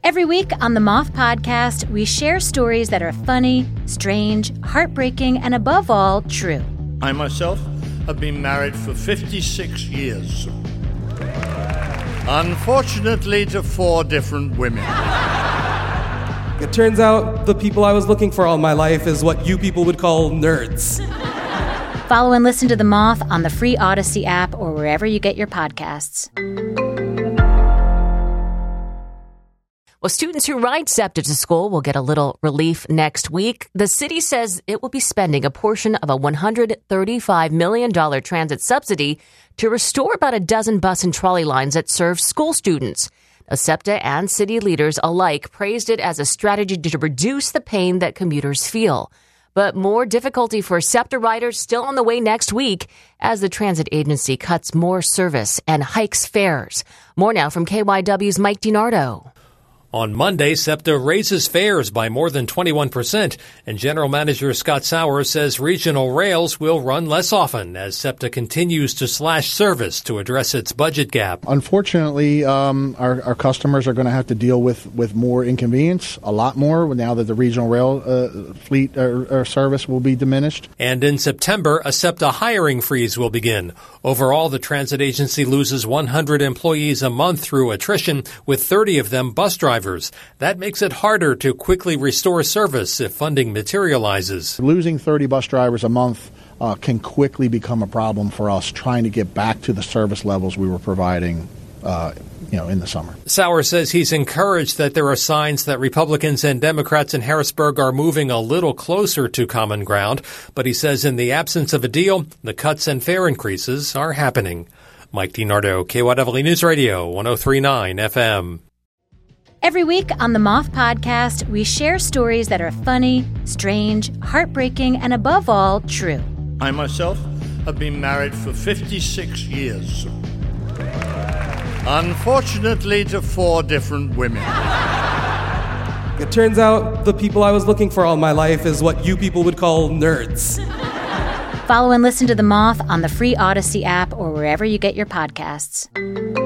Every week on the Moth Podcast, we share stories that are funny, strange, heartbreaking, and above all, true. I myself have been married for 56 years. Unfortunately, to 4 different women. It turns out the people I was looking for all my life is what you people would call nerds. Follow and listen to The Moth on the free Odyssey app or wherever you get your podcasts. Well, students who ride SEPTA to school will get a little relief next week. The city says it will be spending a portion of a $135 million transit subsidy to restore about a dozen bus and trolley lines that serve school students. Now, SEPTA and city leaders alike praised it as a strategy to reduce the pain that commuters feel. But more difficulty for SEPTA riders still on the way next week as the transit agency cuts more service and hikes fares. More now from KYW's Mike DiNardo. On Monday, SEPTA raises fares by more than 21%, and General Manager Scott Sauer says regional rails will run less often as SEPTA continues to slash service to address its budget gap. Unfortunately, our customers are going to have to deal with more inconvenience, a lot more, now that the regional rail fleet or service will be diminished. And in September, a SEPTA hiring freeze will begin. Overall, the transit agency loses 100 employees a month through attrition, with 30 of them bus drivers. That makes it harder to quickly restore service if funding materializes. Losing 30 bus drivers a month can quickly become a problem for us trying to get back to the service levels we were providing in the summer. Sauer says he's encouraged that there are signs that Republicans and Democrats in Harrisburg are moving a little closer to common ground, but he says in the absence of a deal, the cuts and fare increases are happening. Mike DiNardo, KYW News Radio, 103.9 FM. Every week on the Moth Podcast, we share stories that are funny, strange, heartbreaking, and above all, true. I myself have been married for 56 years. Unfortunately, to 4 different women. It turns out the people I was looking for all my life is what you people would call nerds. Follow and listen to The Moth on the free Odyssey app or wherever you get your podcasts.